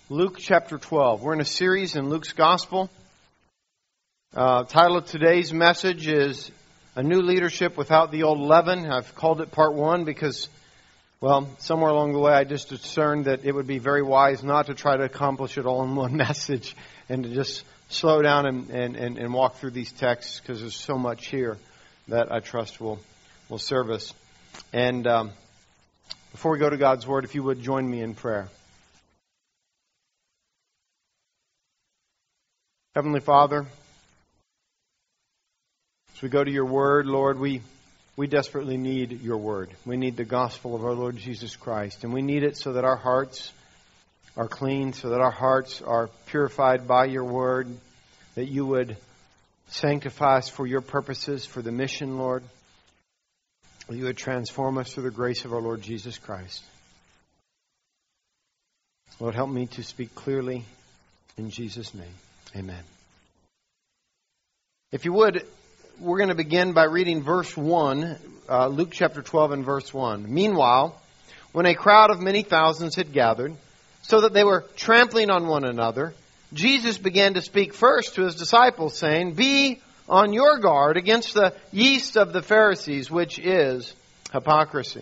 Luke chapter 12. We're in a series in Luke's Gospel. Title of today's message is A New Leadership Without the Old Leaven. I've called it Part 1 because, somewhere along the way I just discerned that it would be very wise not to try to accomplish it all in one message and to just slow down and walk through these texts because there's so much here that I trust will serve us. And before we go to God's Word, if you would join me in prayer. Heavenly Father, as we go to your Word, Lord, we desperately need your Word. We need the gospel of our Lord Jesus Christ. And we need it so that our hearts are clean, so that our hearts are purified by your Word, that you would sanctify us for your purposes, for the mission, Lord. That you would transform us through the grace of our Lord Jesus Christ. Lord, help me to speak clearly in Jesus' name. Amen. If you would, we're going to begin by reading verse 1, Luke chapter 12 and verse 1. Meanwhile, when a crowd of many thousands had gathered, so that they were trampling on one another, Jesus began to speak first to his disciples, saying, "Be on your guard against the yeast of the Pharisees, which is hypocrisy."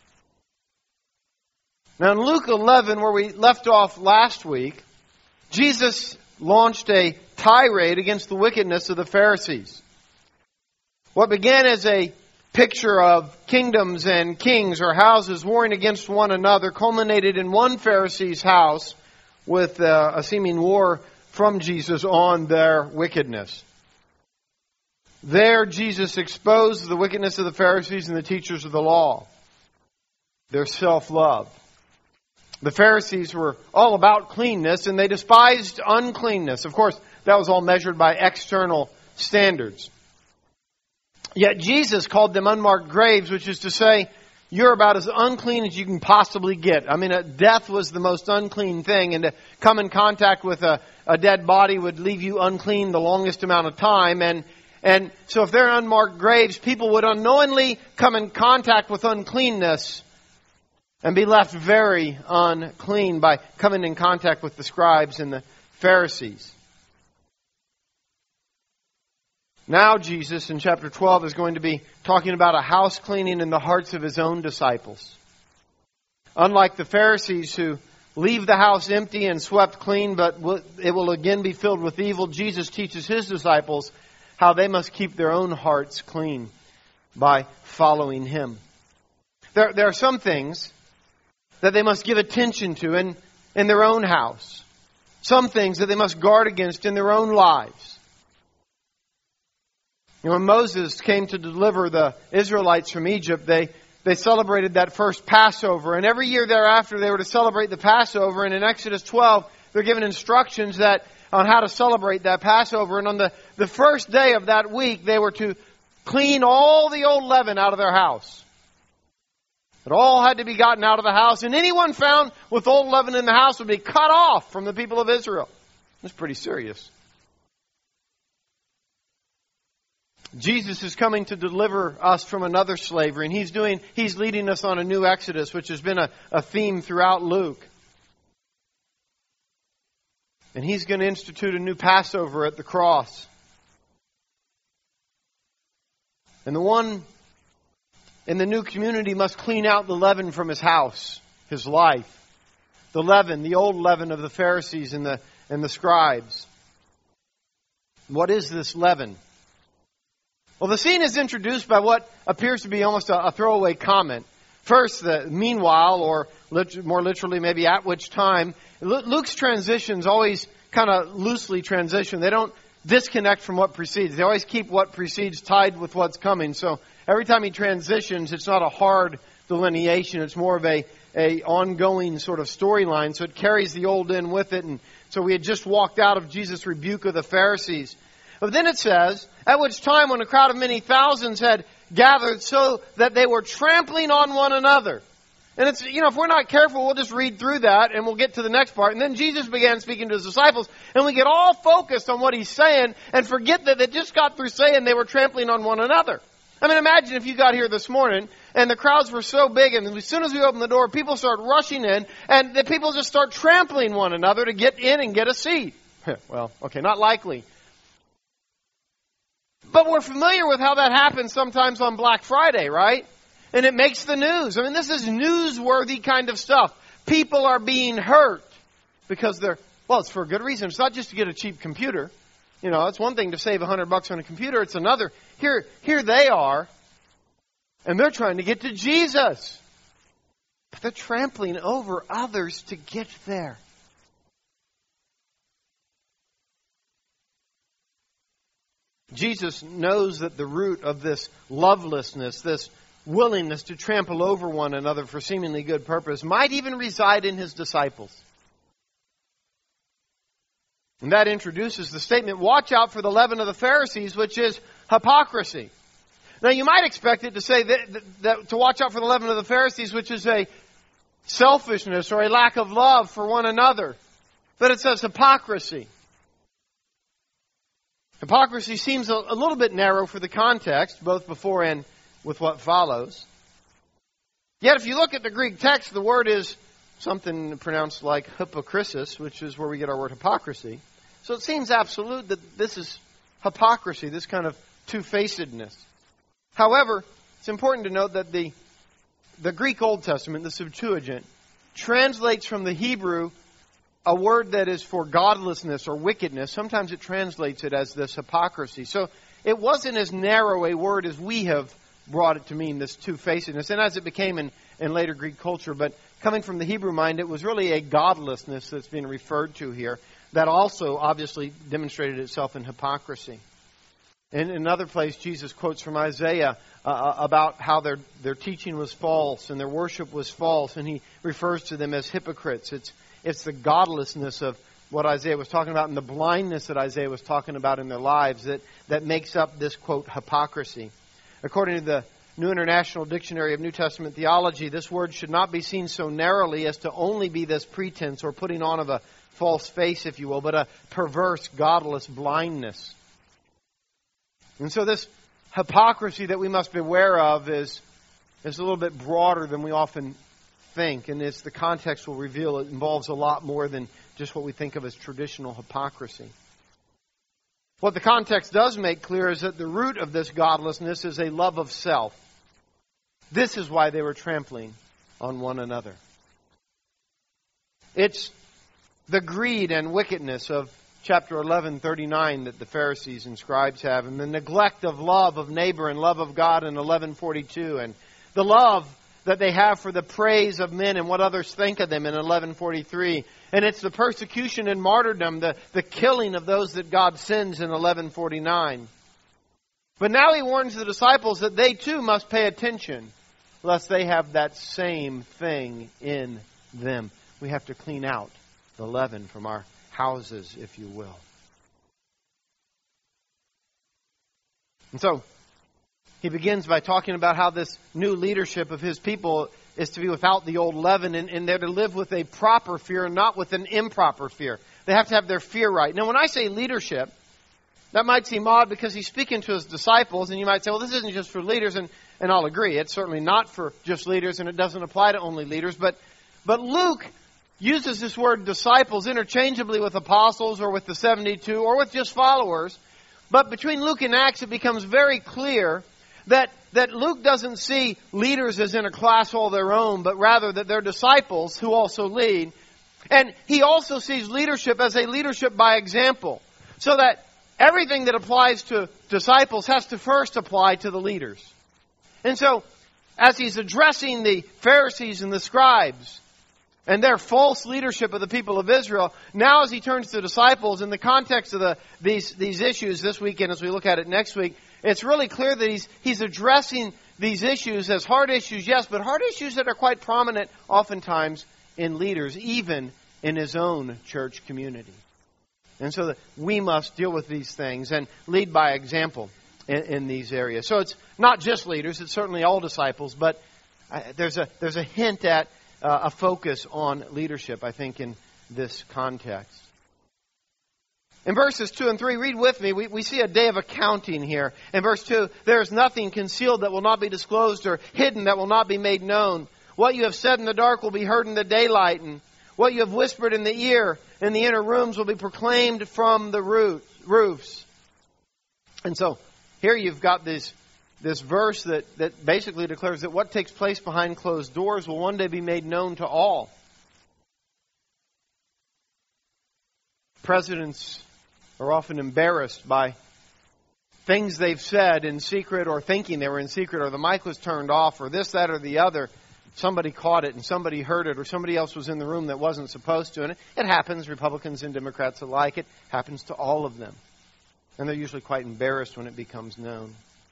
Now in Luke 11, where we left off last week, Jesus launched a tirade against the wickedness of the Pharisees. What began as a picture of kingdoms and kings or houses warring against one another culminated in one Pharisee's house with a seeming war from Jesus on their wickedness. There, Jesus exposed the wickedness of the Pharisees and the teachers of the law, their self-love. The Pharisees were all about cleanness, and they despised uncleanness. Of course, that was all measured by external standards. Yet Jesus called them unmarked graves, which is to say, you're about as unclean as you can possibly get. I mean, death was the most unclean thing, and to come in contact with a dead body would leave you unclean the longest amount of time. And so if they're unmarked graves, people would unknowingly come in contact with uncleanness and be left very unclean by coming in contact with the scribes and the Pharisees. Now Jesus in chapter 12 is going to be talking about a house cleaning in the hearts of his own disciples. Unlike the Pharisees who leave the house empty and swept clean, but it will again be filled with evil, Jesus teaches his disciples how they must keep their own hearts clean by following him. There are some things that they must give attention to in their own house. Some things that they must guard against in their own lives. When Moses came to deliver the Israelites from Egypt, they celebrated that first Passover. And every year thereafter they were to celebrate the Passover. And in Exodus 12, they're given instructions on how to celebrate that Passover. And on the first day of that week, they were to clean all the old leaven out of their house. It all had to be gotten out of the house. And anyone found with old leaven in the house would be cut off from the people of Israel. That's pretty serious. Jesus is coming to deliver us from another slavery. And He's leading us on a new Exodus, which has been a theme throughout Luke. And He's going to institute a new Passover at the cross. And the one in the new community must clean out the leaven from his house, his life. The leaven, the old leaven of the Pharisees and the scribes. What is this leaven? Well, the scene is introduced by what appears to be almost a throwaway comment. First, the meanwhile, or more literally maybe at which time. Luke's transitions always kind of loosely transition. They don't disconnect from what precedes. They always keep what precedes tied with what's coming. So every time he transitions, it's not a hard delineation. It's more of a ongoing sort of storyline. So it carries the old in with it. And so we had just walked out of Jesus' rebuke of the Pharisees. But then it says, at which time when a crowd of many thousands had gathered so that they were trampling on one another. And it's, if we're not careful, we'll just read through that and we'll get to the next part. And then Jesus began speaking to his disciples and we get all focused on what he's saying and forget that they just got through saying they were trampling on one another. I mean, imagine if you got here this morning And the crowds were so big, and as soon as we opened the door, people start rushing in, and the people just start trampling one another to get in and get a seat. Well, okay, not likely. But we're familiar with how that happens sometimes on Black Friday, right? And it makes the news. I mean, this is newsworthy kind of stuff. People are being hurt because it's for a good reason. It's not just to get a cheap computer. You know, it's one thing to save $100 on a computer. It's another. Here they are, and they're trying to get to Jesus. But they're trampling over others to get there. Jesus knows that the root of this lovelessness, this willingness to trample over one another for seemingly good purpose, might even reside in His disciples. And that introduces the statement, watch out for the leaven of the Pharisees, which is hypocrisy. Now you might expect it to say that to watch out for the leaven of the Pharisees, which is a selfishness or a lack of love for one another. But it says hypocrisy. Hypocrisy seems a little bit narrow for the context, both before and with what follows. Yet if you look at the Greek text, the word is something pronounced like hypokrisis, which is where we get our word hypocrisy. So it seems absolute that this is hypocrisy, this kind of two-facedness. However, it's important to note that the Greek Old Testament, the Septuagint, translates from the Hebrew a word that is for godlessness or wickedness. Sometimes it translates it as this hypocrisy. So it wasn't as narrow a word as we have brought it to mean, this two-facedness, and as it became in later Greek culture. But coming from the Hebrew mind, it was really a godlessness that's being referred to here that also obviously demonstrated itself in hypocrisy. In another place, Jesus quotes from Isaiah about how their teaching was false and their worship was false, and He refers to them as hypocrites. It's the godlessness of what Isaiah was talking about and the blindness that Isaiah was talking about in their lives that makes up this, quote, hypocrisy. According to the New International Dictionary of New Testament Theology, this word should not be seen so narrowly as to only be this pretense or putting on of a false face, if you will, but a perverse, godless blindness. And so this hypocrisy that we must beware of is a little bit broader than we often think, and as the context will reveal, it involves a lot more than just what we think of as traditional hypocrisy. What the context does make clear is that the root of this godlessness is a love of self. This is why they were trampling on one another. It's the greed and wickedness of chapter 11:39 that the Pharisees and scribes have, and the neglect of love of neighbor and love of God in 11:42, and the love that they have for the praise of men and what others think of them in 11:43. And it's the persecution and martyrdom, the killing of those that God sends in 11:49. But now He warns the disciples that they too must pay attention, lest they have that same thing in them. We have to clean out the leaven from our houses, if you will. And so, He begins by talking about how this new leadership of His people is to be without the old leaven, and they're to live with a proper fear, not with an improper fear. They have to have their fear right. Now, when I say leadership, that might seem odd because He's speaking to His disciples, and you might say, well, this isn't just for leaders, and I'll agree. It's certainly not for just leaders, and it doesn't apply to only leaders. But Luke uses this word disciples interchangeably with apostles or with the 72 or with just followers. But between Luke and Acts, it becomes very clear that Luke doesn't see leaders as in a class all their own, but rather that they're disciples who also lead. And he also sees leadership as a leadership by example, so that everything that applies to disciples has to first apply to the leaders. And so, as he's addressing the Pharisees and the scribes and their false leadership of the people of Israel, now as he turns to the disciples, in the context of these issues this weekend, as we look at it next week, it's really clear that he's addressing these issues as hard issues, yes, but hard issues that are quite prominent oftentimes in leaders, even in his own church community. And so that we must deal with these things and lead by example in these areas. So it's not just leaders, it's certainly all disciples, but there's a hint at a focus on leadership, I think, in this context. In verses 2 and 3, read with me, we see a day of accounting here. In verse 2, there is nothing concealed that will not be disclosed or hidden that will not be made known. What you have said in the dark will be heard in the daylight, and what you have whispered in the ear in the inner rooms will be proclaimed from the roofs. And so, here you've got this verse that basically declares that what takes place behind closed doors will one day be made known to all. Presidents are often embarrassed by things they've said in secret or thinking they were in secret, or the mic was turned off, or this, that, or the other. Somebody caught it and somebody heard it, or somebody else was in the room that wasn't supposed to. And it happens, Republicans and Democrats alike. It happens to all of them. And they're usually quite embarrassed when it becomes known.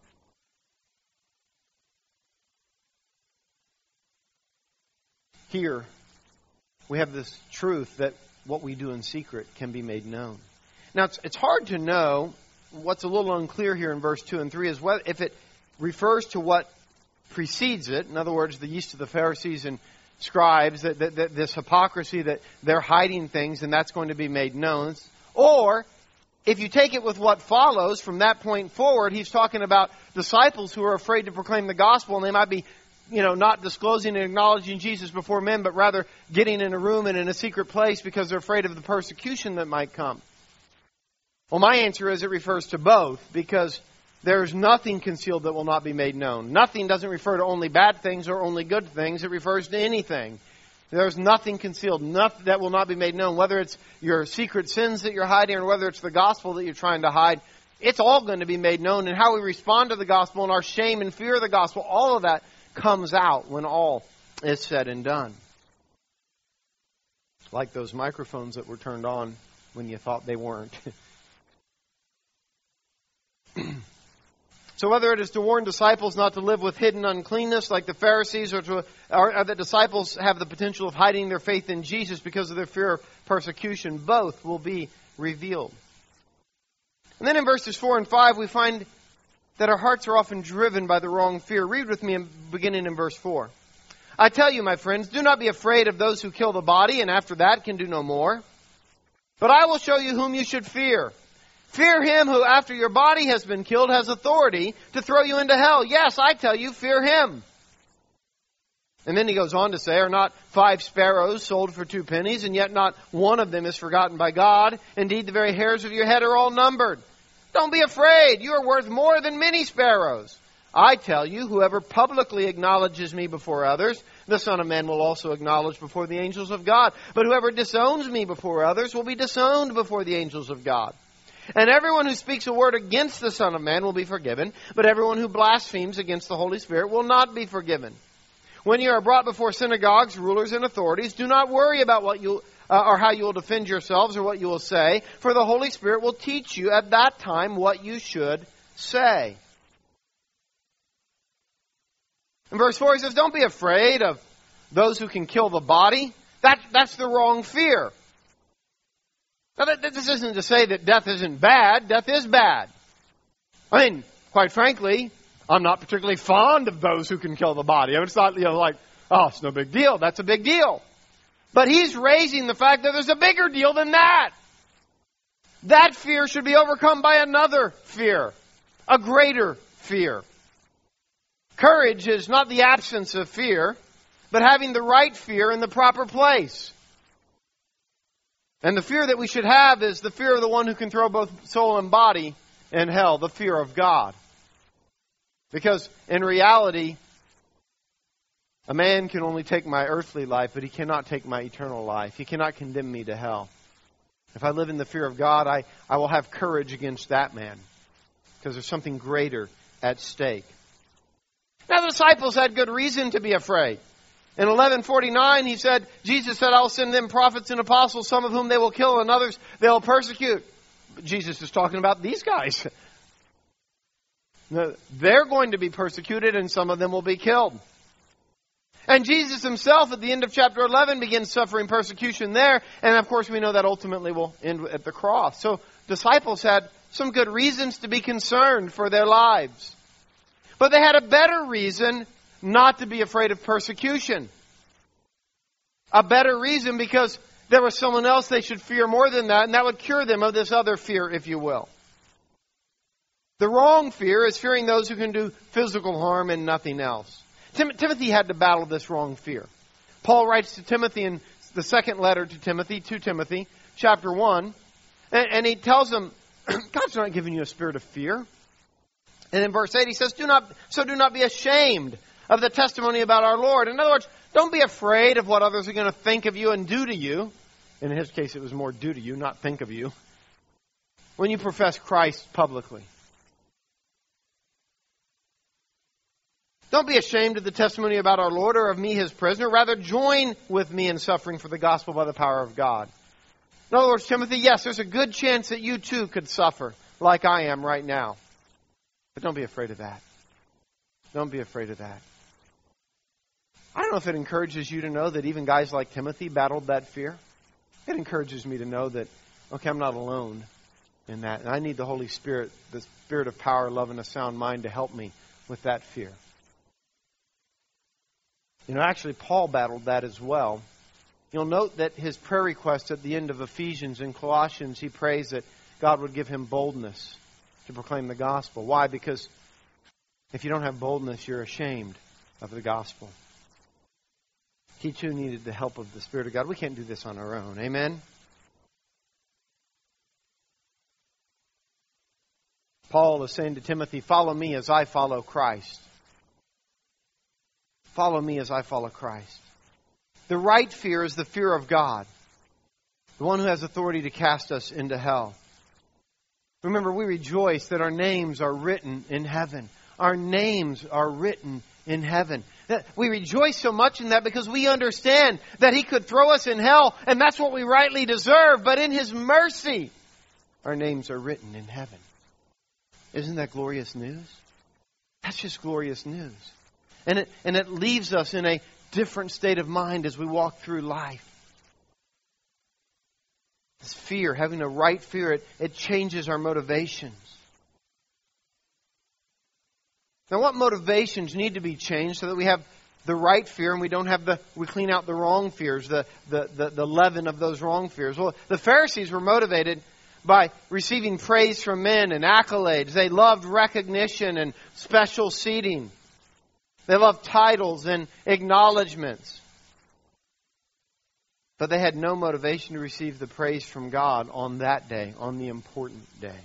Here, we have this truth that what we do in secret can be made known. Now, it's hard to know. What's a little unclear here in verse 2 and 3 is if it refers to what precedes it. In other words, the yeast of the Pharisees and scribes, that this hypocrisy, that they're hiding things and that's going to be made known. Or, if you take it with what follows from that point forward, he's talking about disciples who are afraid to proclaim the gospel, and they might be not disclosing and acknowledging Jesus before men, but rather getting in a room and in a secret place because they're afraid of the persecution that might come. Well, my answer is it refers to both, because there's nothing concealed that will not be made known. Nothing doesn't refer to only bad things or only good things. It refers to anything. There's nothing concealed, nothing that will not be made known. Whether it's your secret sins that you're hiding or whether it's the gospel that you're trying to hide, it's all going to be made known. And how we respond to the gospel and our shame and fear of the gospel, all of that comes out when all is said and done. Like those microphones that were turned on when you thought they weren't. So whether it is to warn disciples not to live with hidden uncleanness like the Pharisees, or that disciples have the potential of hiding their faith in Jesus because of their fear of persecution, both will be revealed. And then in verses 4 and 5 we find that our hearts are often driven by the wrong fear. Read with me beginning in verse 4. I tell you, my friends, do not be afraid of those who kill the body and after that can do no more. But I will show you whom you should fear. Fear him who, after your body has been killed, has authority to throw you into hell. Yes, I tell you, fear him. And then he goes on to say, are not 5 sparrows sold for 2 pennies, and yet not one of them is forgotten by God? Indeed, the very hairs of your head are all numbered. Don't be afraid. You are worth more than many sparrows. I tell you, whoever publicly acknowledges me before others, the Son of Man will also acknowledge before the angels of God. But whoever disowns me before others will be disowned before the angels of God. And everyone who speaks a word against the Son of Man will be forgiven, but everyone who blasphemes against the Holy Spirit will not be forgiven. When you are brought before synagogues, rulers, and authorities, do not worry about what you or how you will defend yourselves or what you will say, for the Holy Spirit will teach you at that time what you should say. In verse 4 he says, don't be afraid of those who can kill the body. That's the wrong fear. Now, this isn't to say that death isn't bad. Death is bad. I mean, quite frankly, I'm not particularly fond of those who can kill the body. I mean, it's not, like, oh, it's no big deal. That's a big deal. But he's raising the fact that there's a bigger deal than that. That fear should be overcome by another fear, a greater fear. Courage is not the absence of fear, but having the right fear in the proper place. And the fear that we should have is the fear of the one who can throw both soul and body in hell, the fear of God. Because in reality, a man can only take my earthly life, but he cannot take my eternal life. He cannot condemn me to hell. If I live in the fear of God, I will have courage against that man, because there's something greater at stake. Now the disciples had good reason to be afraid. In 11:49, Jesus said, I'll send them prophets and apostles, some of whom they will kill and others they'll persecute. Jesus is talking about these guys. They're going to be persecuted and some of them will be killed. And Jesus himself at the end of chapter 11 begins suffering persecution there. And of course we know that ultimately will end at the cross. So disciples had some good reasons to be concerned for their lives. But they had a better reason not to be afraid of persecution. A better reason because there was someone else they should fear more than that, and that would cure them of this other fear, if you will. The wrong fear is fearing those who can do physical harm and nothing else. Timothy had to battle this wrong fear. Paul writes to Timothy in the second letter to Timothy, chapter 1, and he tells him, God's not giving you a spirit of fear. And in verse 8 he says, do not be ashamed of the testimony about our Lord. In other words, don't be afraid of what others are going to think of you and do to you. In his case, it was more do to you, not think of you, when you profess Christ publicly. Don't be ashamed of the testimony about our Lord or of me, his prisoner. Rather, join with me in suffering for the gospel by the power of God. In other words, Timothy, yes, there's a good chance that you too could suffer like I am right now. But don't be afraid of that. Don't be afraid of that. I don't know if it encourages you to know that even guys like Timothy battled that fear. It encourages me to know that, okay, I'm not alone in that. And I need the Holy Spirit, the Spirit of power, love, and a sound mind to help me with that fear. You know, actually, Paul battled that as well. You'll note that his prayer request at the end of Ephesians and Colossians, he prays that God would give him boldness to proclaim the gospel. Why? Because if you don't have boldness, you're ashamed of the gospel. He too needed the help of the Spirit of God. We can't do this on our own. Amen? Paul is saying to Timothy, follow me as I follow Christ. Follow me as I follow Christ. The right fear is the fear of God, the one who has authority to cast us into hell. Remember, we rejoice that our names are written in heaven. Our names are written in heaven. We rejoice so much in that because we understand that He could throw us in hell, and that's what we rightly deserve. But in His mercy, our names are written in heaven. Isn't that glorious news? That's just glorious news. And it leaves us in a different state of mind as we walk through life. This fear, having a right fear, it changes our motivations. Now, what motivations need to be changed so that we have the right fear and we don't have we clean out the wrong fears, the leaven of those wrong fears? Well, the Pharisees were motivated by receiving praise from men and accolades. They loved recognition and special seating. They loved titles and acknowledgments. But they had no motivation to receive the praise from God on that day, on the important day.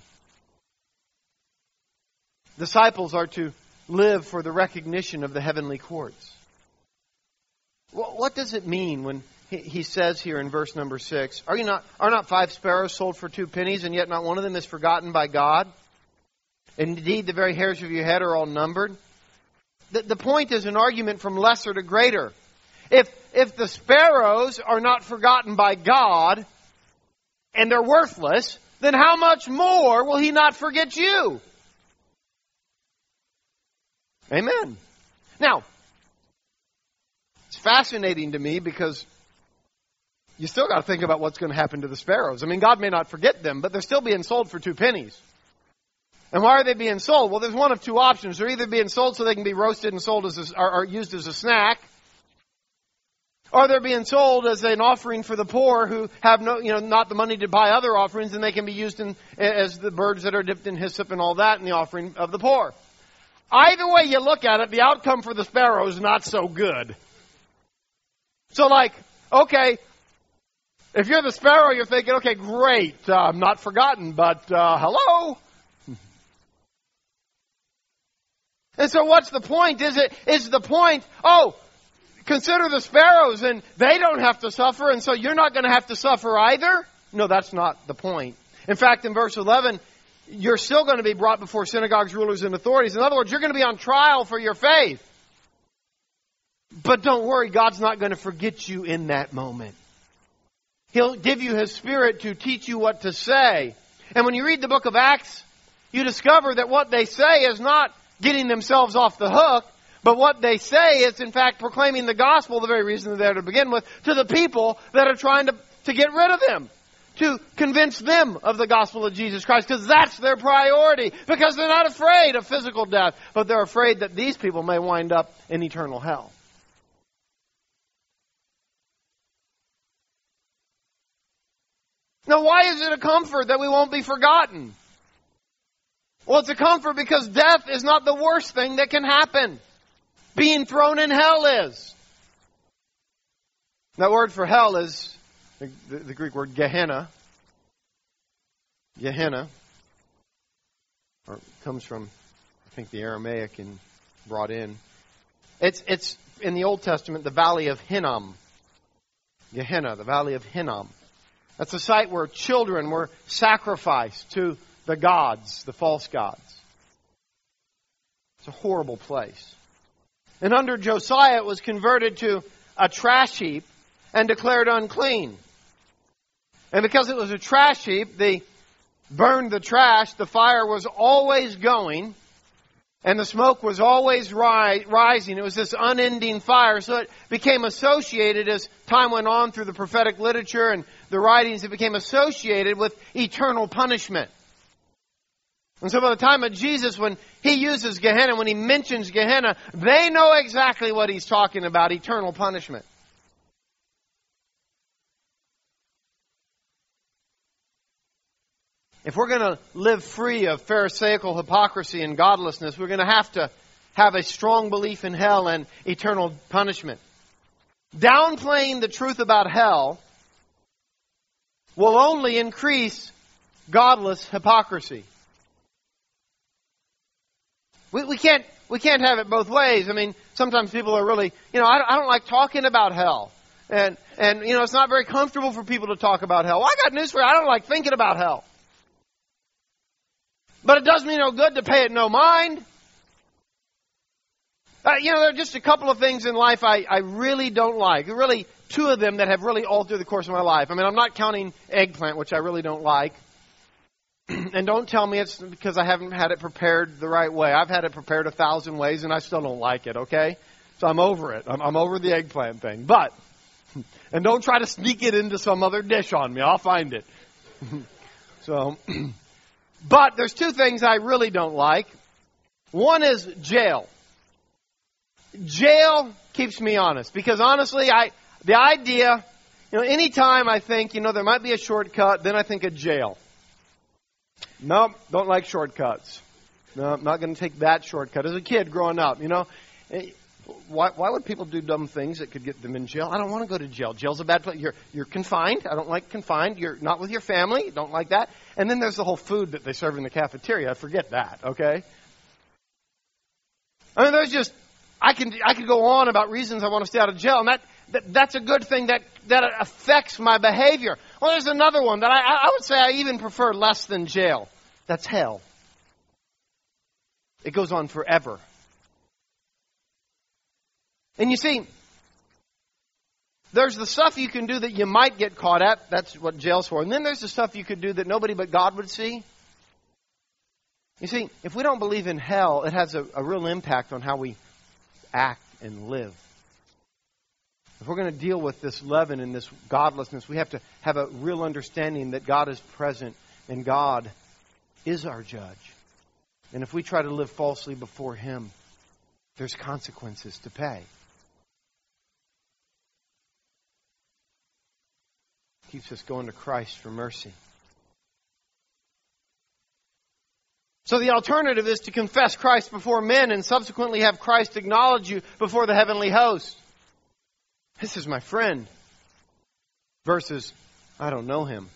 Disciples are to live for the recognition of the heavenly courts. What does it mean when he says here in verse number 6, Are not 5 sparrows sold for 2 pennies, and yet not one of them is forgotten by God? Indeed, the very hairs of your head are all numbered. The point is an argument from lesser to greater. If the sparrows are not forgotten by God, and they're worthless, then how much more will He not forget you? Amen. Now, it's fascinating to me because you still got to think about what's going to happen to the sparrows. I mean, God may not forget them, but they're still being sold for 2 pennies. And why are they being sold? Well, there's one of 2 options. They're either being sold so they can be roasted and sold or used as a snack, or they're being sold as an offering for the poor who have not the money to buy other offerings, and they can be used as the birds that are dipped in hyssop and all that in the offering of the poor. Either way you look at it, the outcome for the sparrow is not so good. So okay, if you're the sparrow, you're thinking, okay, great, I'm not forgotten, but hello? And so what's the point? Is the point, consider the sparrows and they don't have to suffer, and so you're not going to have to suffer either? No, that's not the point. In fact, in verse 11, you're still going to be brought before synagogues, rulers, and authorities. In other words, you're going to be on trial for your faith. But don't worry, God's not going to forget you in that moment. He'll give you His Spirit to teach you what to say. And when you read the book of Acts, you discover that what they say is not getting themselves off the hook, but what they say is, in fact, proclaiming the gospel, the very reason they're there to begin with, to the people that are trying to get rid of them, to convince them of the gospel of Jesus Christ, because that's their priority, because they're not afraid of physical death, but they're afraid that these people may wind up in eternal hell. Now, why is it a comfort that we won't be forgotten? Well, it's a comfort because death is not the worst thing that can happen. Being thrown in hell is. That word for hell is the Greek word Gehenna. Gehenna. Or it comes from, I think, the Aramaic and brought in. It's in the Old Testament, the Valley of Hinnom. Gehenna, the Valley of Hinnom. That's a site where children were sacrificed to the gods, the false gods. It's a horrible place. And under Josiah, it was converted to a trash heap and declared unclean. And because it was a trash heap, they burned the trash. The fire was always going. And the smoke was always rising. It was this unending fire. So it became associated, as time went on through the prophetic literature and the writings, it became associated with eternal punishment. And so by the time of Jesus, when he uses Gehenna, when he mentions Gehenna, they know exactly what he's talking about, eternal punishment. If we're going to live free of pharisaical hypocrisy and godlessness, we're going to have a strong belief in hell and eternal punishment. Downplaying the truth about hell will only increase godless hypocrisy. We can't have it both ways. I mean, sometimes people are really, I don't like talking about hell. And it's not very comfortable for people to talk about hell. Well, I got news for you. I don't like thinking about hell. But it does me no good to pay it no mind. There are just a couple of things in life I really don't like. There are really two of them that have really altered the course of my life. I mean, I'm not counting eggplant, which I really don't like. And don't tell me it's because I haven't had it prepared the right way. I've had it prepared 1,000 ways and I still don't like it, okay? So I'm over it. I'm over the eggplant thing. And don't try to sneak it into some other dish on me. I'll find it. But there's two things I really don't like. One is jail. Jail keeps me honest. Because honestly, the idea, anytime I think, there might be a shortcut, then I think of jail. Nope, don't like shortcuts. No, I'm not going to take that shortcut. As a kid growing up, why would people do dumb things that could get them in jail? I don't want to go to jail. Jail's a bad place. You're confined. I don't like confined. You're not with your family. Don't like that. And then there's the whole food that they serve in the cafeteria. Forget that, okay? I mean, there's just, I could go on about reasons I want to stay out of jail, and that's a good thing that affects my behavior. Well, there's another one that I would say I even prefer less than jail. That's hell. It goes on forever. And you see, there's the stuff you can do that you might get caught at. That's what jail's for. And then there's the stuff you could do that nobody but God would see. You see, if we don't believe in hell, it has a real impact on how we act and live. If we're going to deal with this leaven and this godlessness, we have to have a real understanding that God is present and God is our judge. And if we try to live falsely before Him, there's consequences to pay. Keeps us going to Christ for mercy. So the alternative is to confess Christ before men and subsequently have Christ acknowledge you before the heavenly host. This is my friend. Versus, I don't know him.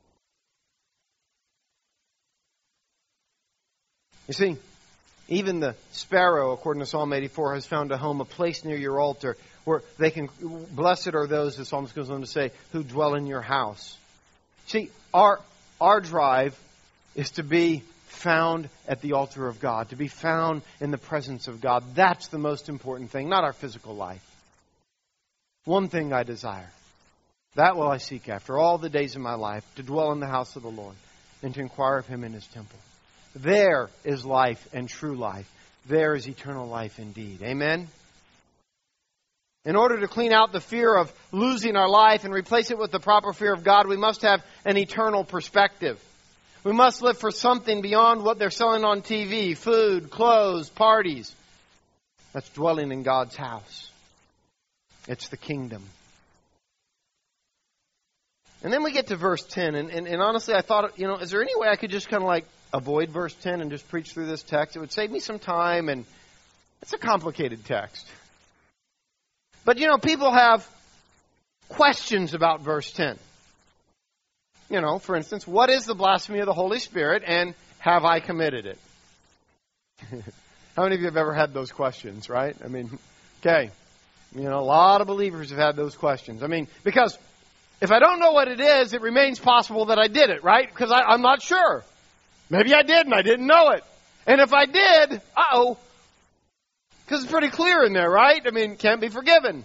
You see, even the sparrow, according to Psalm 84, has found a home, a place near your altar, where they can, blessed are those, the psalmist goes on to say, who dwell in your house. See, our drive is to be found at the altar of God, to be found in the presence of God. That's the most important thing, not our physical life. One thing I desire, that will I seek after all the days of my life, to dwell in the house of the Lord and to inquire of Him in His temple. There is life and true life. There is eternal life indeed. Amen? In order to clean out the fear of losing our life and replace it with the proper fear of God, we must have an eternal perspective. We must live for something beyond what they're selling on TV, food, clothes, parties. That's dwelling in God's house. It's the kingdom. And then we get to verse 10, and honestly, I thought, is there any way I could just kind of like avoid verse 10 and just preach through this text? It would save me some time, and it's a complicated text. But, people have questions about verse 10. For instance, what is the blasphemy of the Holy Spirit, and have I committed it? How many of you have ever had those questions, right? Okay. A lot of believers have had those questions. Because if I don't know what it is, it remains possible that I did it, right? Because I'm not sure. Maybe I did and I didn't know it. And if I did, because it's pretty clear in there, right? Can't be forgiven.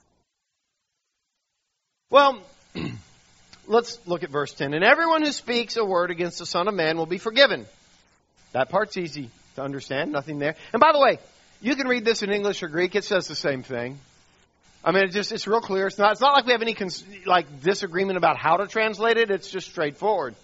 Well, let's look at verse 10. And everyone who speaks a word against the Son of Man will be forgiven. That part's easy to understand. Nothing there. And by the way, you can read this in English or Greek. It says the same thing. It's real clear. It's not like we have any disagreement about how to translate it. It's just straightforward.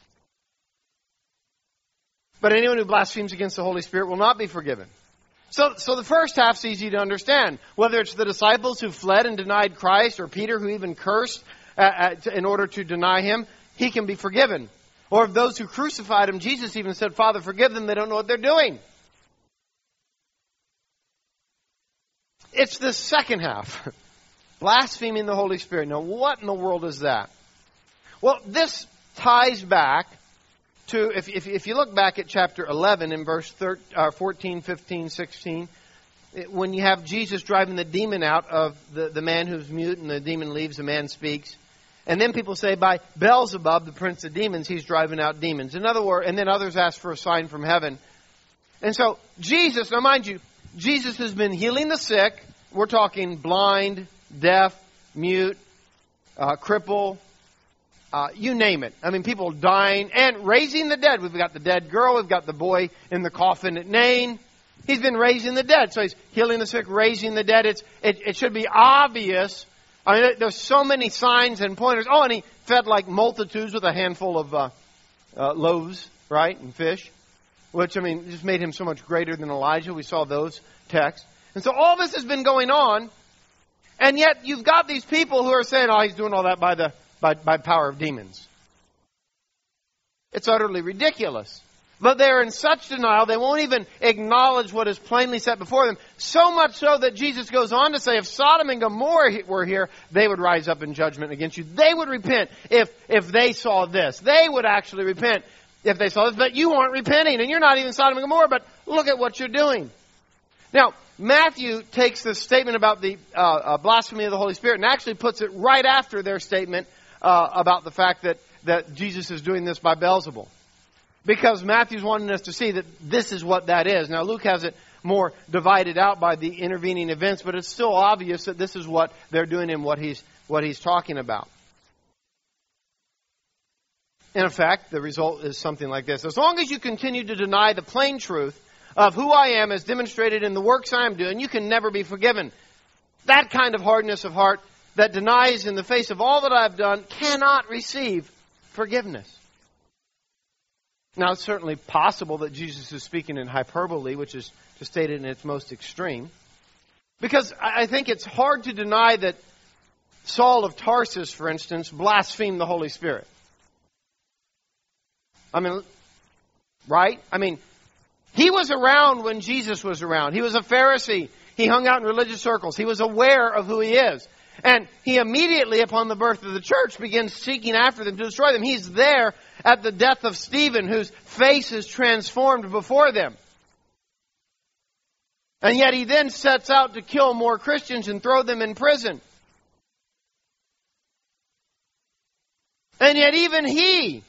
But anyone who blasphemes against the Holy Spirit will not be forgiven. So the first half's easy to understand. Whether it's the disciples who fled and denied Christ, or Peter who even cursed in order to deny him, he can be forgiven. Or of those who crucified him, Jesus even said, Father, forgive them, they don't know what they're doing. It's the second half. Blaspheming the Holy Spirit. Now, what in the world is that? Well, this ties back to, if you look back at chapter 11 in verse 14, 15, 16, when you have Jesus driving the demon out of the man who's mute and the demon leaves, the man speaks. And then people say, by Beelzebub, the prince of demons, he's driving out demons. In other words, and then others ask for a sign from heaven. And so Jesus, now mind you, Jesus has been healing the sick. We're talking blind, deaf, mute, cripple, you name it. People dying and raising the dead. We've got the dead girl. We've got the boy in the coffin at Nain. He's been raising the dead. So he's healing the sick, raising the dead. It should be obvious. There's so many signs and pointers. Oh, and he fed like multitudes with a handful of loaves, right, and fish. Which, just made him so much greater than Elijah. We saw those texts. And so all this has been going on. And yet you've got these people who are saying, he's doing all that by power of demons. It's utterly ridiculous. But they're in such denial, they won't even acknowledge what is plainly set before them. So much so that Jesus goes on to say, if Sodom and Gomorrah were here, they would rise up in judgment against you. They would repent if they saw this. They would actually repent if they saw this. But you aren't repenting, and you're not even Sodom and Gomorrah, but look at what you're doing. Now, Matthew takes this statement about the blasphemy of the Holy Spirit and actually puts it right after their statement about the fact that Jesus is doing this by Beelzebul. Because Matthew's wanting us to see that this is what that is. Now, Luke has it more divided out by the intervening events, but it's still obvious that this is what they're doing and what he's talking about. In effect, the result is something like this. As long as you continue to deny the plain truth of who I am as demonstrated in the works I am doing, you can never be forgiven. That kind of hardness of heart that denies in the face of all that I've done cannot receive forgiveness. Now, it's certainly possible that Jesus is speaking in hyperbole, which is to state it in its most extreme. Because I think it's hard to deny that Saul of Tarsus, for instance, blasphemed the Holy Spirit. Right? He was around when Jesus was around. He was a Pharisee. He hung out in religious circles. He was aware of who he is. And he immediately, upon the birth of the church, begins seeking after them to destroy them. He's there at the death of Stephen, whose face is transformed before them. And yet he then sets out to kill more Christians and throw them in prison. And yet even he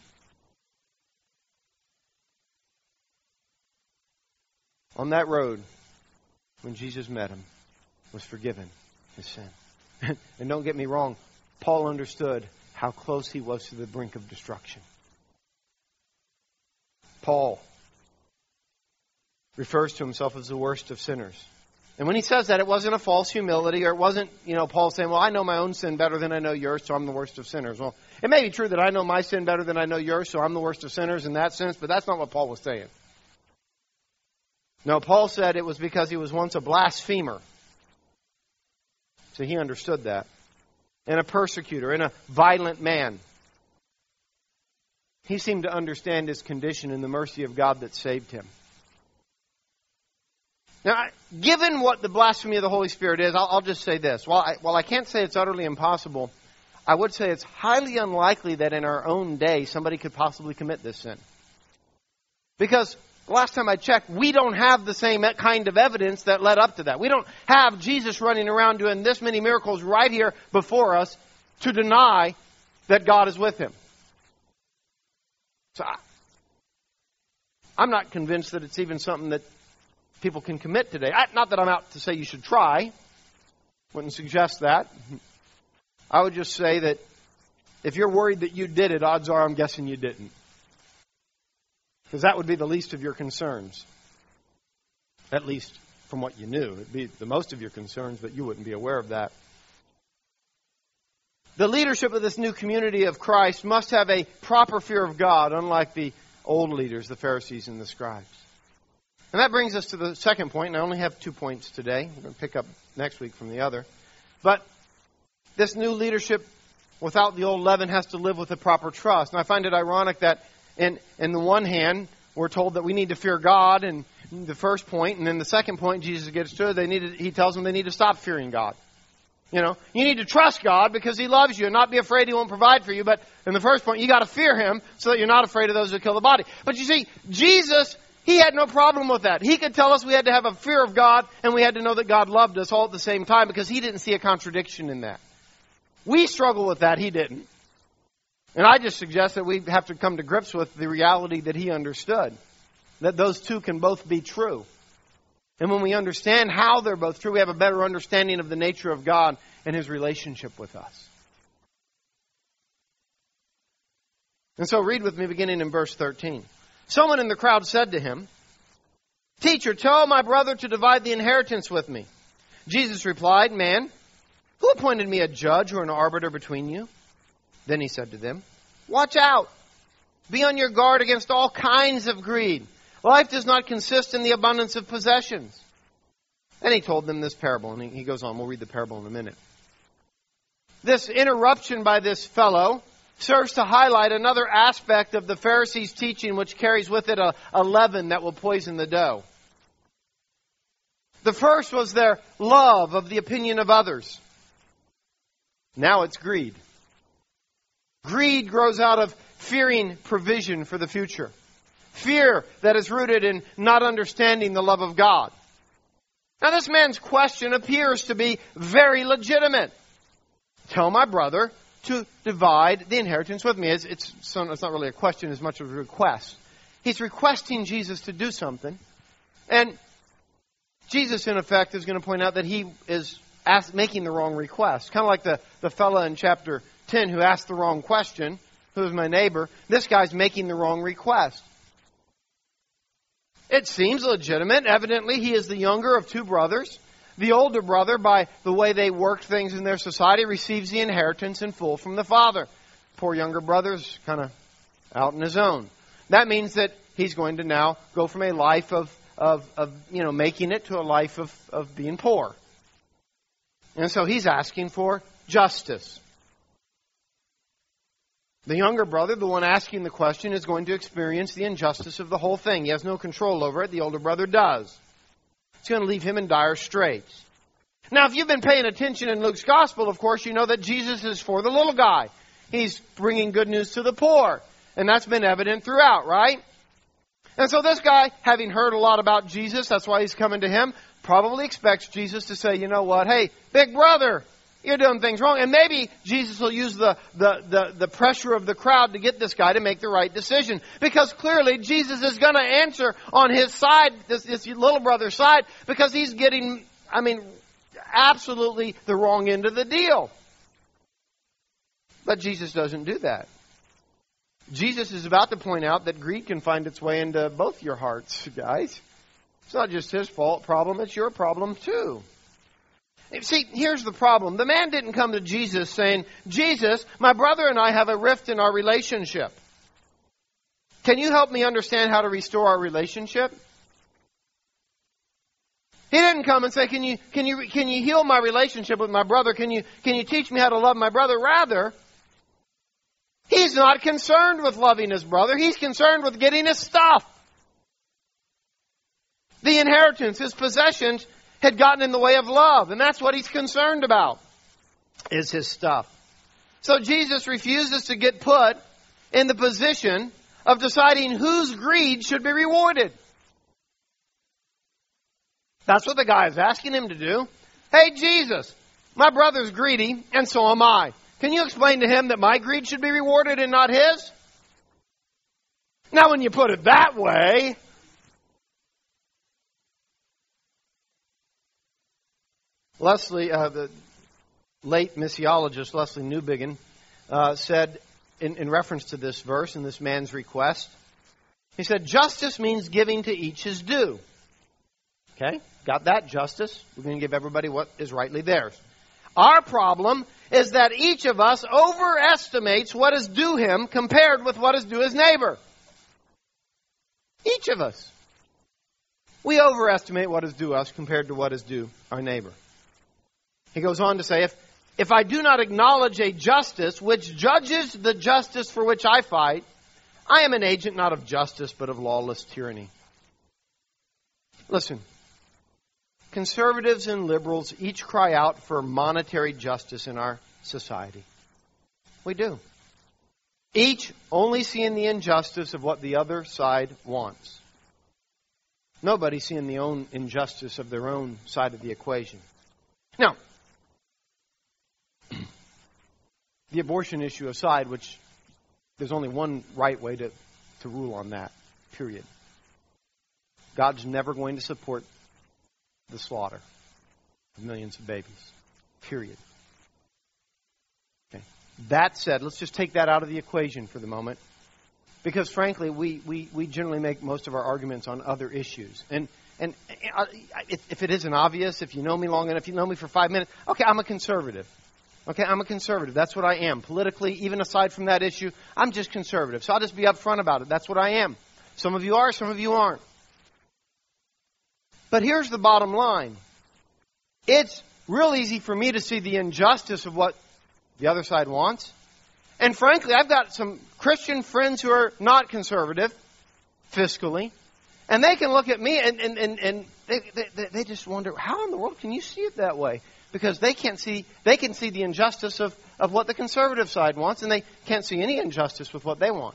on that road, when Jesus met him, was forgiven his sin. And don't get me wrong, Paul understood how close he was to the brink of destruction. Paul refers to himself as the worst of sinners. And when he says that, it wasn't a false humility, or it wasn't, Paul saying, well, I know my own sin better than I know yours, so I'm the worst of sinners. Well, it may be true that I know my sin better than I know yours, so I'm the worst of sinners in that sense, but that's not what Paul was saying. No, Paul said it was because he was once a blasphemer. So he understood that. And a persecutor, and a violent man. he seemed to understand his condition and the mercy of God that saved him. Now, given what the blasphemy of the Holy Spirit is, I'll just say this. While I can't say it's utterly impossible, I would say it's highly unlikely that in our own day somebody could possibly commit this sin. Because the last time I checked, we don't have the same kind of evidence that led up to that. We don't have Jesus running around doing this many miracles right here before us to deny that God is with him. So I'm not convinced that it's even something that people can commit today. Not that I'm out to say you should try. Wouldn't suggest that. I would just say that if you're worried that you did it, odds are I'm guessing you didn't. Because that would be the least of your concerns. At least from what you knew. It'd be the most of your concerns, but you wouldn't be aware of that. The leadership of this new community of Christ must have a proper fear of God, unlike the old leaders, the Pharisees and the scribes. And that brings us to the second point, and I only have 2 points today. We're going to pick up next week from the other. But this new leadership without the old leaven has to live with a proper trust. And I find it ironic that in the one hand, we're told that we need to fear God in the first point, and then the second point Jesus gets to, he tells them they need to stop fearing God. You know, you need to trust God because He loves you and not be afraid He won't provide for you. But in the first point, you got to fear Him so that you're not afraid of those who kill the body. But you see, Jesus, He had no problem with that. He could tell us we had to have a fear of God and we had to know that God loved us all at the same time because He didn't see a contradiction in that. We struggle with that. He didn't. And I just suggest that we have to come to grips with the reality that He understood. That those two can both be true. And when we understand how they're both true, we have a better understanding of the nature of God and His relationship with us. And so read with me beginning in verse 13. Someone in the crowd said to Him, "Teacher, tell my brother to divide the inheritance with me." Jesus replied, "Man, who appointed me a judge or an arbiter between you?" Then He said to them, "Watch out. Be on your guard against all kinds of greed. Life does not consist in the abundance of possessions." Then He told them this parable, and he goes on. We'll read the parable in a minute. This interruption by this fellow serves to highlight another aspect of the Pharisees' teaching, which carries with it a leaven that will poison the dough. The first was their love of the opinion of others. Now it's greed. Greed grows out of fearing provision for the future. Fear that is rooted in not understanding the love of God. Now this man's question appears to be very legitimate. Tell my brother to divide the inheritance with me. It's not really a question as much as a request. He's requesting Jesus to do something. And Jesus, in effect, is going to point out that he is making the wrong request. Kind of like the fella in chapter 10 who asked the wrong question. Who is my neighbor? This guy's making the wrong request. It seems legitimate. Evidently, he is the younger of two brothers. The older brother, by the way they worked things in their society, receives the inheritance in full from the father. Poor younger brother's kind of out on his own. That means that he's going to now go from a life of making it to a life of being poor. And so he's asking for justice. The younger brother, the one asking the question, is going to experience the injustice of the whole thing. He has no control over it. The older brother does. It's going to leave him in dire straits. Now, if you've been paying attention in Luke's gospel, of course, you know that Jesus is for the little guy. He's bringing good news to the poor. And that's been evident throughout, right? And so this guy, having heard a lot about Jesus, that's why he's coming to him, probably expects Jesus to say, you know what, hey, big brother, you're doing things wrong. And maybe Jesus will use the pressure of the crowd to get this guy to make the right decision. Because clearly Jesus is going to answer on his side, this little brother's side, because he's getting, absolutely the wrong end of the deal. But Jesus doesn't do that. Jesus is about to point out that greed can find its way into both your hearts, guys. It's not just his problem, it's your problem too. See, here's the problem. The man didn't come to Jesus saying, Jesus, my brother and I have a rift in our relationship. Can you help me understand how to restore our relationship? He didn't come and say, can you heal my relationship with my brother? Can you teach me how to love my brother? Rather, He's not concerned with loving his brother. He's concerned with getting his stuff. The inheritance, his possessions, had gotten in the way of love. And that's what he's concerned about, is his stuff. So Jesus refuses to get put in the position of deciding whose greed should be rewarded. That's what the guy is asking him to do. Hey, Jesus, my brother's greedy, and so am I. Can you explain to him that my greed should be rewarded and not his? Now, when you put it that way, Leslie, the late missiologist Leslie Newbigin, said in reference to this verse and this man's request, he said, justice means giving to each his due. Okay, got that? Justice. We're going to give everybody what is rightly theirs. Our problem is that each of us overestimates what is due him compared with what is due his neighbor. Each of us. We overestimate what is due us compared to what is due our neighbor. He goes on to say, if I do not acknowledge a justice which judges the justice for which I fight, I am an agent not of justice but of lawless tyranny. Listen, conservatives and liberals each cry out for monetary justice in our society. We do. Each only seeing the injustice of what the other side wants. Nobody seeing the own injustice of their own side of the equation. Now, the abortion issue aside, which there's only one right way to rule on that, period. God's never going to support the slaughter of millions of babies, period. Okay. That said, let's just take that out of the equation for the moment. Because frankly, we generally make most of our arguments on other issues. And if it isn't obvious, if you know me long enough, you know me for 5 minutes, okay, I'm a conservative. Okay, I'm a conservative. That's what I am. Politically, even aside from that issue, I'm just conservative. So I'll just be upfront about it. That's what I am. Some of you are, some of you aren't. But here's the bottom line. It's real easy for me to see the injustice of what the other side wants. And frankly, I've got some Christian friends who are not conservative, fiscally. And they can look at me and they just wonder, how in the world can you see it that way? Because they can see the injustice of what the conservative side wants, and they can't see any injustice with what they want.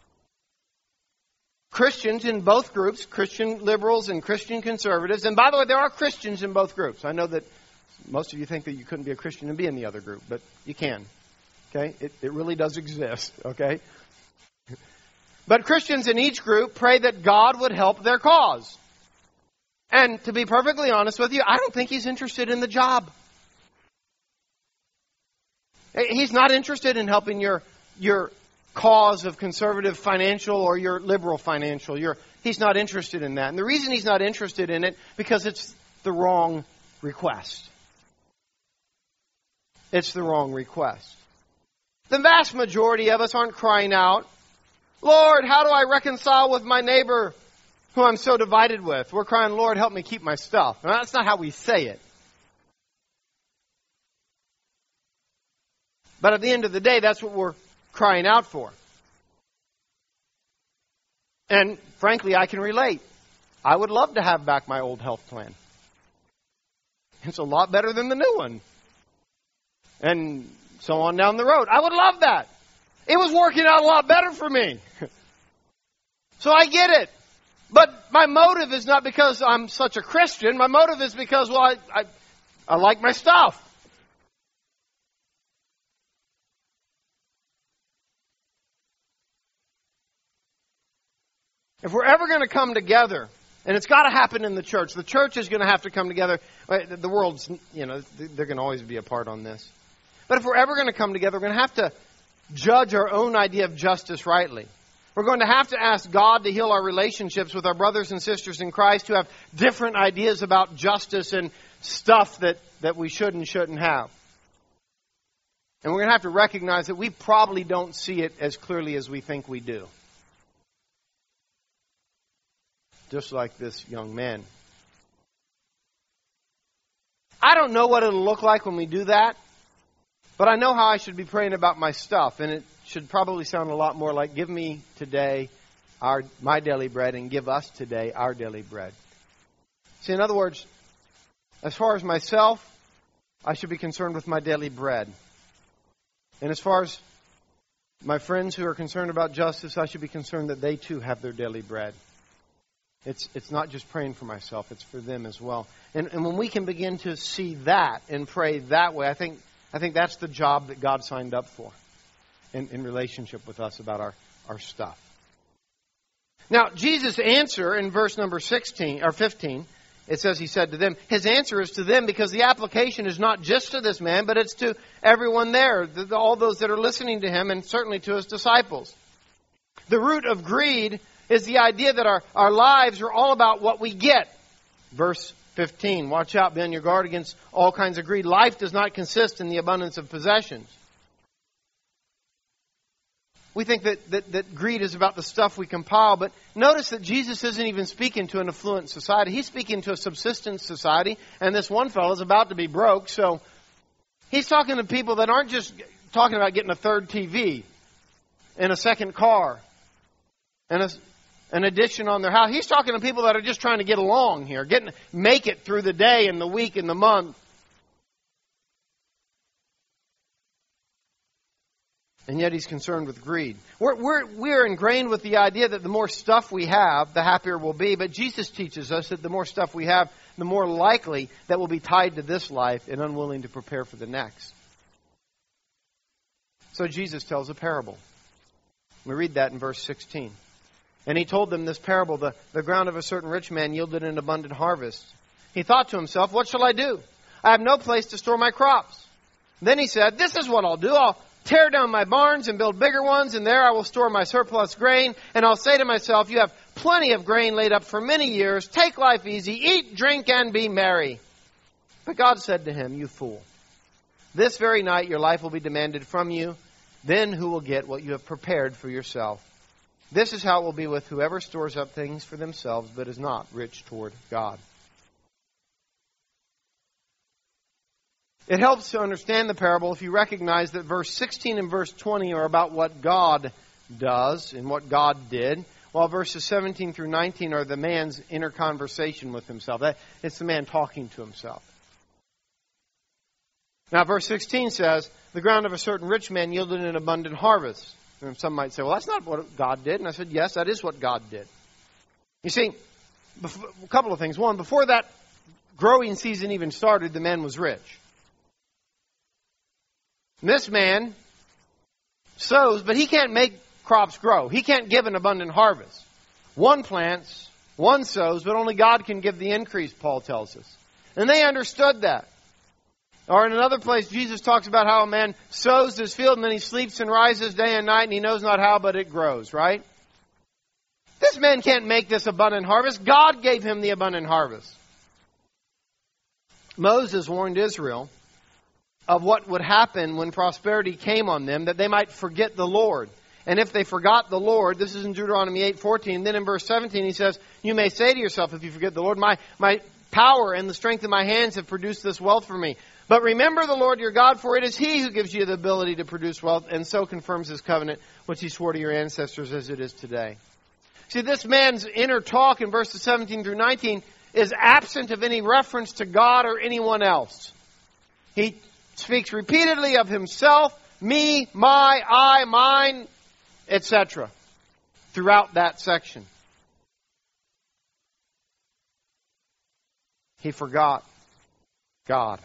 Christians in both groups, Christian liberals and Christian conservatives, and by the way, there are Christians in both groups. I know that most of you think that you couldn't be a Christian and be in the other group, but you can. Okay? It really does exist. Okay? But Christians in each group pray that God would help their cause. And to be perfectly honest with you, I don't think He's interested in the job. He's not interested in helping your cause of conservative financial or your liberal financial. He's not interested in that. And the reason He's not interested in it, because it's the wrong request. It's the wrong request. The vast majority of us aren't crying out, Lord, how do I reconcile with my neighbor who I'm so divided with? We're crying, Lord, help me keep my stuff. Now, that's not how we say it. But at the end of the day, that's what we're crying out for. And frankly, I can relate. I would love to have back my old health plan. It's a lot better than the new one. And so on down the road. I would love that. It was working out a lot better for me. So I get it. But my motive is not because I'm such a Christian. My motive is because, well, I like my stuff. If we're ever going to come together, and it's got to happen in the church is going to have to come together. The world's, they're going to always be apart on this. But if we're ever going to come together, we're going to have to judge our own idea of justice rightly. We're going to have to ask God to heal our relationships with our brothers and sisters in Christ who have different ideas about justice and stuff that we should and shouldn't have. And we're going to have to recognize that we probably don't see it as clearly as we think we do. Just like this young man. I don't know what it'll look like when we do that, but I know how I should be praying about my stuff. And should probably sound a lot more like, give me today my daily bread, and give us today our daily bread. See, in other words, as far as myself, I should be concerned with my daily bread. And as far as my friends who are concerned about justice, I should be concerned that they too have their daily bread. It's not just praying for myself, it's for them as well. And when we can begin to see that and pray that way, I think that's the job that God signed up for in relationship with us about our stuff. Now, Jesus' answer in verse number 16 or 15, it says he said to them, his answer is to them because the application is not just to this man, but it's to everyone there, all those that are listening to him, and certainly to his disciples. The root of greed is the idea that our lives are all about what we get. Verse 15, watch out, be on your guard against all kinds of greed. Life does not consist in the abundance of possessions. We think that greed is about the stuff we compile, but notice that Jesus isn't even speaking to an affluent society. He's speaking to a subsistence society, and this one fellow is about to be broke, so he's talking to people that aren't just talking about getting a third TV and a second car and an addition on their house. He's talking to people that are just trying to get along here, make it through the day and the week and the month. And yet he's concerned with greed. We're ingrained with the idea that the more stuff we have, the happier we'll be. But Jesus teaches us that the more stuff we have, the more likely that we'll be tied to this life and unwilling to prepare for the next. So Jesus tells a parable. We read that in verse 16. And he told them this parable, the ground of a certain rich man yielded an abundant harvest. He thought to himself, what shall I do? I have no place to store my crops. Then he said, this is what I'll do. I'll tear down my barns and build bigger ones, and there I will store my surplus grain. And I'll say to myself, you have plenty of grain laid up for many years. Take life easy, eat, drink, and be merry. But God said to him, you fool, this very night your life will be demanded from you. Then who will get what you have prepared for yourself? This is how it will be with whoever stores up things for themselves, but is not rich toward God. It helps to understand the parable if you recognize that verse 16 and verse 20 are about what God does and what God did, while verses 17 through 19 are the man's inner conversation with himself. It's the man talking to himself. Now, verse 16 says, the ground of a certain rich man yielded an abundant harvest. And some might say, well, that's not what God did. And I said, yes, that is what God did. You see, a couple of things. One, before that growing season even started, the man was rich. This man sows, but he can't make crops grow. He can't give an abundant harvest. One plants, one sows, but only God can give the increase, Paul tells us. And they understood that. Or in another place, Jesus talks about how a man sows his field and then he sleeps and rises day and night and he knows not how, but it grows, right? This man can't make this abundant harvest. God gave him the abundant harvest. Moses warned Israel of what would happen when prosperity came on them, that they might forget the Lord. And if they forgot the Lord, this is in Deuteronomy 8:14, then in verse 17 he says, you may say to yourself, if you forget the Lord, my power and the strength of my hands have produced this wealth for me. But remember the Lord your God, for it is He who gives you the ability to produce wealth, and so confirms His covenant, which He swore to your ancestors as it is today. See, this man's inner talk in verses 17 through 19 is absent of any reference to God or anyone else. He speaks repeatedly of himself, me, my, I, mine, etc. throughout that section. He forgot God.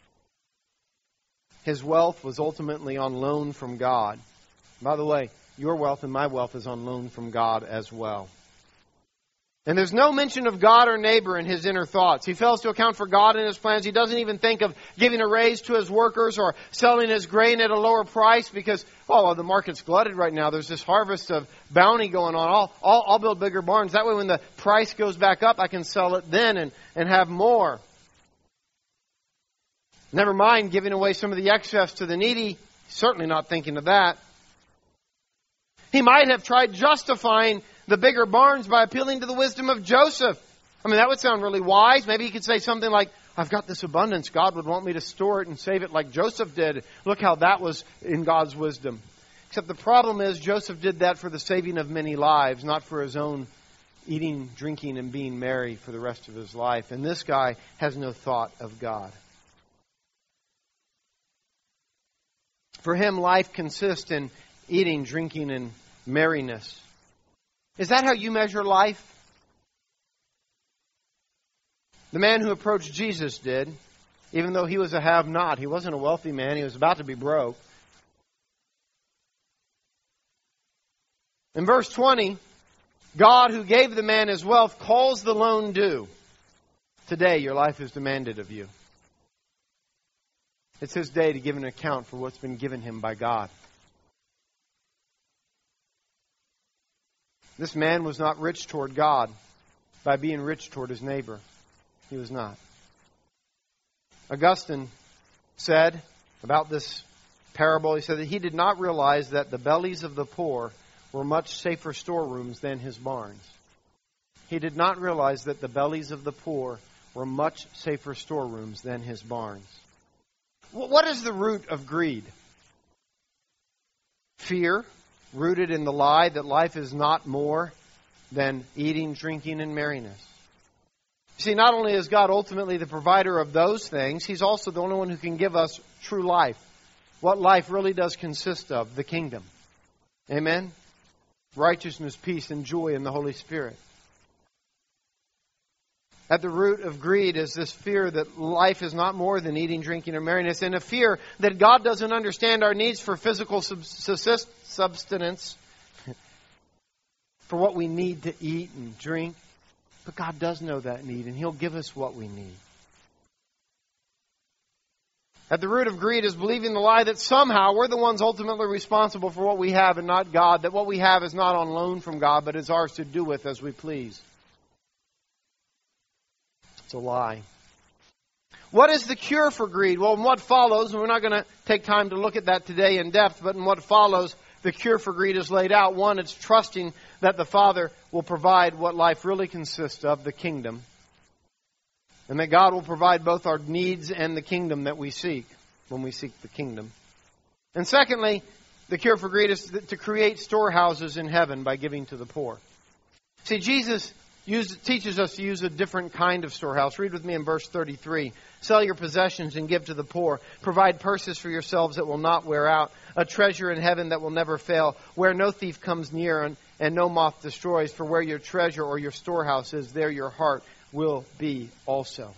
His wealth was ultimately on loan from God. By the way, your wealth and my wealth is on loan from God as well. And there's no mention of God or neighbor in his inner thoughts. He fails to account for God in his plans. He doesn't even think of giving a raise to his workers or selling his grain at a lower price because, the market's glutted right now. There's this harvest of bounty going on. I'll build bigger barns. That way when the price goes back up, I can sell it then and have more. Never mind giving away some of the excess to the needy. Certainly not thinking of that. He might have tried justifying the bigger barns by appealing to the wisdom of Joseph. That would sound really wise. Maybe he could say something like, I've got this abundance. God would want me to store it and save it like Joseph did. Look how that was in God's wisdom. Except the problem is Joseph did that for the saving of many lives, not for his own eating, drinking, and being merry for the rest of his life. And this guy has no thought of God. For him, life consists in eating, drinking, and merriness. Is that how you measure life? The man who approached Jesus did, even though he was a have-not. He wasn't a wealthy man. He was about to be broke. In verse 20, God, who gave the man his wealth, calls the loan due. Today, your life is demanded of you. It's his day to give an account for what's been given him by God. This man was not rich toward God by being rich toward his neighbor. He was not. Augustine said about this parable, he said that he did not realize that the bellies of the poor were much safer storerooms than his barns. He did not realize that the bellies of the poor were much safer storerooms than his barns. What is the root of greed? Fear, rooted in the lie that life is not more than eating, drinking, and merriness. You see, not only is God ultimately the provider of those things, He's also the only one who can give us true life. What life really does consist of, the kingdom. Amen? Righteousness, peace, and joy in the Holy Spirit. At the root of greed is this fear that life is not more than eating, drinking, or merriness, and a fear that God doesn't understand our needs for physical subsistence, for what we need to eat and drink. But God does know that need, and He'll give us what we need. At the root of greed is believing the lie that somehow we're the ones ultimately responsible for what we have and not God, that what we have is not on loan from God, but is ours to do with as we please. It's a lie. What is the cure for greed? Well, in what follows, and we're not going to take time to look at that today in depth, but in what follows, the cure for greed is laid out. One, it's trusting that the Father will provide what life really consists of, the kingdom. And that God will provide both our needs and the kingdom that we seek when we seek the kingdom. And secondly, the cure for greed is to create storehouses in heaven by giving to the poor. See, Jesus teaches us to use a different kind of storehouse. Read with me in verse 33. Sell your possessions and give to the poor. Provide purses for yourselves that will not wear out. A treasure in heaven that will never fail, where no thief comes near and no moth destroys. For where your treasure or your storehouse is, there your heart will be also.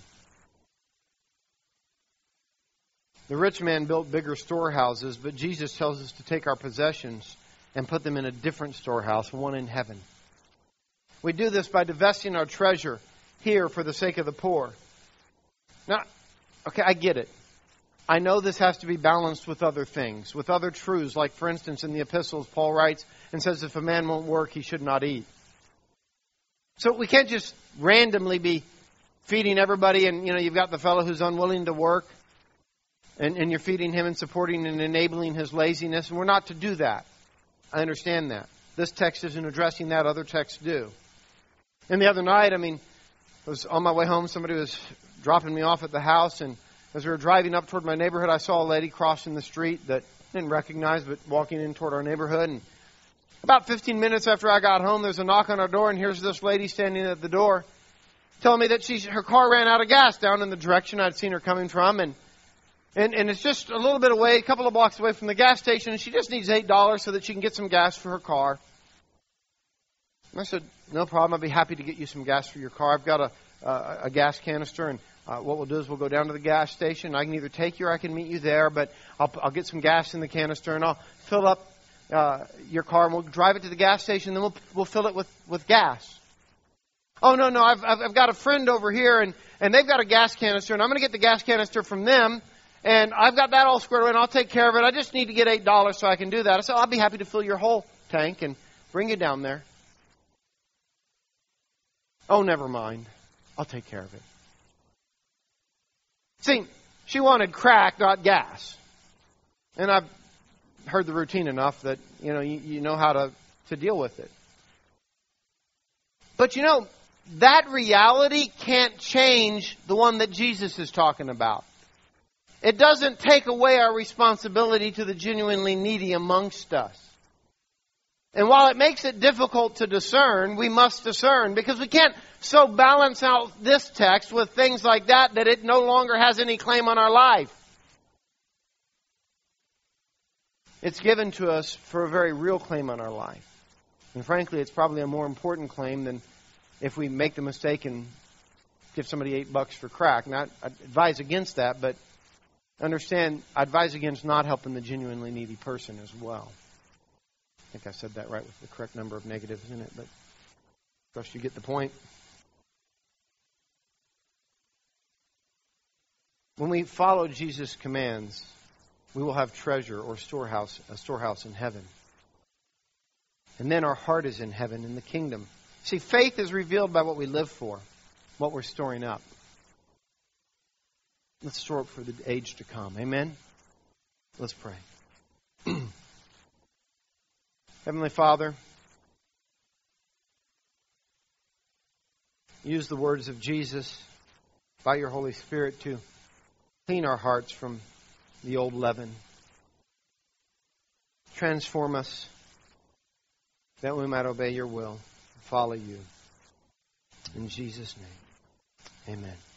The rich man built bigger storehouses, but Jesus tells us to take our possessions and put them in a different storehouse, one in heaven. We do this by divesting our treasure here for the sake of the poor. Now, okay, I get it. I know this has to be balanced with other things, with other truths. Like, for instance, in the epistles, Paul writes and says, if a man won't work, he should not eat. So we can't just randomly be feeding everybody and, you've got the fellow who's unwilling to work and you're feeding him and supporting and enabling his laziness. And we're not to do that. I understand that. This text isn't addressing that. Other texts do. And the other night, I was on my way home. Somebody was dropping me off at the house. And as we were driving up toward my neighborhood, I saw a lady crossing the street that I didn't recognize, but walking in toward our neighborhood. And about 15 minutes after I got home, there's a knock on our door, and here's this lady standing at the door telling me that her car ran out of gas down in the direction I'd seen her coming from. And it's just a little bit away, a couple of blocks away from the gas station, and she just needs $8 so that she can get some gas for her car. And I said, no problem, I'd be happy to get you some gas for your car. I've got a gas canister, and what we'll do is we'll go down to the gas station. I can either take you or I can meet you there, but I'll get some gas in the canister, and I'll fill up your car, and we'll drive it to the gas station, and then we'll fill it with gas. Oh, no, I've got a friend over here, and they've got a gas canister, and I'm going to get the gas canister from them, and I've got that all squared away, and I'll take care of it. I just need to get $8 so I can do that. I said, I'll be happy to fill your whole tank and bring you down there. Oh, never mind. I'll take care of it. See, she wanted crack, not gas. And I've heard the routine enough that, you know how to deal with it. But that reality can't change the one that Jesus is talking about. it doesn't take away our responsibility to the genuinely needy amongst us. And while it makes it difficult to discern, we must discern, because we can't so balance out this text with things like that it no longer has any claim on our life. It's given to us for a very real claim on our life. And frankly, it's probably a more important claim than if we make the mistake and give somebody $8 for crack. Now, I advise against that, but understand, I advise against not helping the genuinely needy person as well. I think I said that right with the correct number of negatives in it, but trust you get the point. When we follow Jesus' commands, we will have treasure or a storehouse in heaven. And then our heart is in heaven, in the kingdom. See, faith is revealed by what we live for, what we're storing up. Let's store up for the age to come. Amen? Let's pray. Heavenly Father, use the words of Jesus by your Holy Spirit to clean our hearts from the old leaven. Transform us that we might obey your will and follow you. In Jesus' name, amen.